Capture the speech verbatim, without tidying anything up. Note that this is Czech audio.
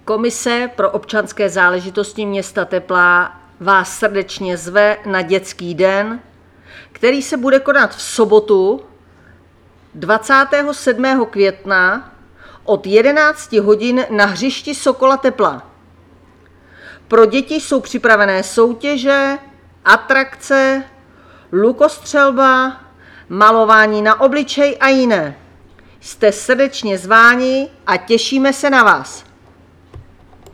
Komise pro občanské záležitosti města Teplá vás srdečně zve na dětský den, který se bude konat v sobotu dvacátého sedmého května od jedenácti hodin na hřišti Sokola Teplá. Pro děti jsou připravené soutěže, atrakce, lukostřelba, malování na obličej a jiné. Jste srdečně zváni a těšíme se na vás.